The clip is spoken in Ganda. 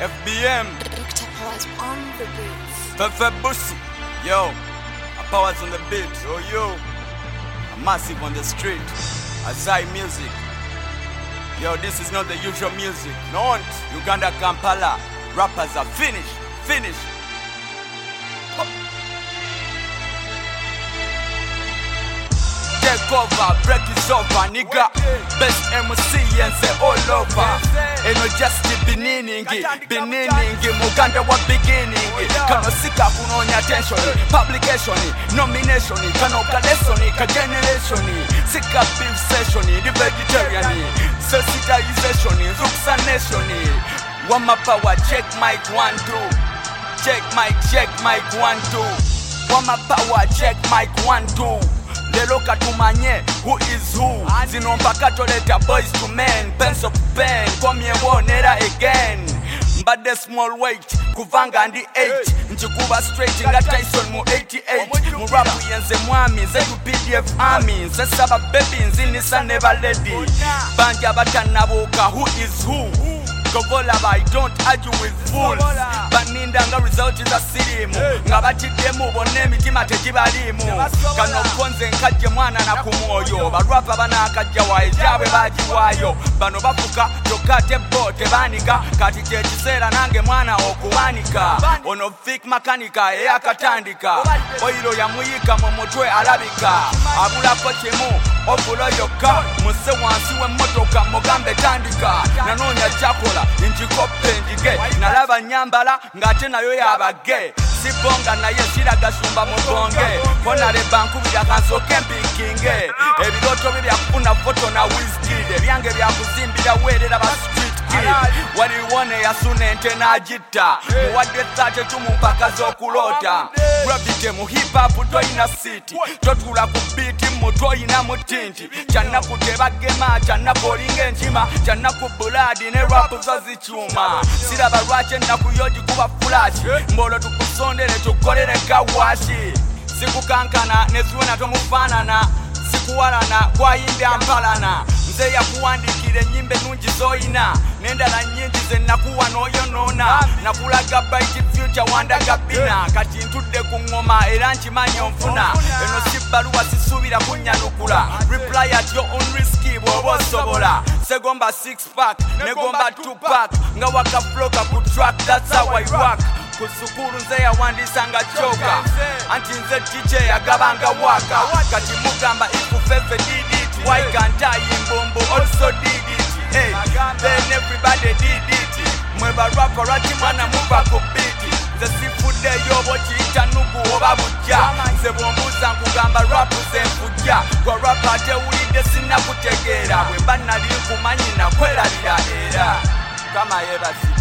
FBM, Dr. Powers on the beats. Fefe Busi, yo, Powers on the beat, oh yo, Massive on the street, Azai music, yo, this is not the usual music, no, Uganda, Kampala, rappers are finished. Take over, break is over, nigga. Best MC and say all over. And no just beginning, Muganda wa beginning. Kano sika kunonya attention, publication, nomination, kano kalesson, ka generation. Sika beef session, the vegetarian. Sensitization, Zuksa nation. One my power, check mic 1 2. Check mic 1 2. One my power, check mic 1 2. Lero katumanye who is who. Zino mpaka toleta boys to men. Pencil to pen, komye wonera again. Mbade small weight, kuvanga ndi 8. Nchikuba straight nga Tyson mu 88. Murapu yenze mwami, zetu PDF army. Sesaba baby nzinisa never lady. Banja batanabuka who is who. Gogola I don't argue with fools. Baninda nga result is a sirimu. Nga batidemu bone mitima tegibalimu. Kano konze nkajje mwana na kumwoyo. Barapa bana akajja waejawe bajiwayo. Bano bafuka tokate bote banika. Kati kyekisera nange mwana okuwanika. Ono fik makanika eyakatandika. Oiro yamuyika mu mutwe alabika. Abulako kimu ovulo yokka. Muse wansi w'emmotoka mugambe tandika. Nanoonya kyakola njikope njige. Nalaba nyambala ngate nayo yabage. Sibonga naye shiragashumba mubonge. Kona leba nkubira kansoke mpikinge. Ebiroto bye byakufuna foto na Wizkid. Ebyange byakuzimbira werera ba street kid. Waliwone yasune nte najita. Muwadde 32 mu mpaka z'okulota. Gravity mu hip hop toyina city. Totula ku beat mu toyina mu tinti. Channa kuteba gema, channa kolinga enjima, channa ku blood ne rap zazichuma. Siraba lwache nakuyoji kuba flash. Mbolo tukusondere tukolere kawashi. Sikukankana nezuona tomufanana. Sikuwalana kwayimbe ampalana. Nze yakuwandikire nyimbe nungi zoyina. Nendala nyingi ze nakuwa noyonona. Nakulaga bright future wandaga bina. Kati ntudde ku ngoma era nkimanyi onfuna. Eno si bbaluwa sisuubira kunnyanukula. Reply at your own risk bw'oba osobola. Segomba 6 pack negomba 2 pack. Nga waka floka ku track, that's how I rock. Kusukuru nze yawandisa nga choka. Anti nze DJ yagabanga waka. Kati mugamba ikufefe did it. Why can't I imbombo also did it? Hey, then everybody did it. Mweba rapper rati mwana muba kubiti. Nze sifude yobo chita nuku oba buja. Nze bombuza nkugamba rapu ze mfuja. Kwa rapa ate uide sina kutegera. Wemba nali kumanyi na kwela lira era. Kama yeba si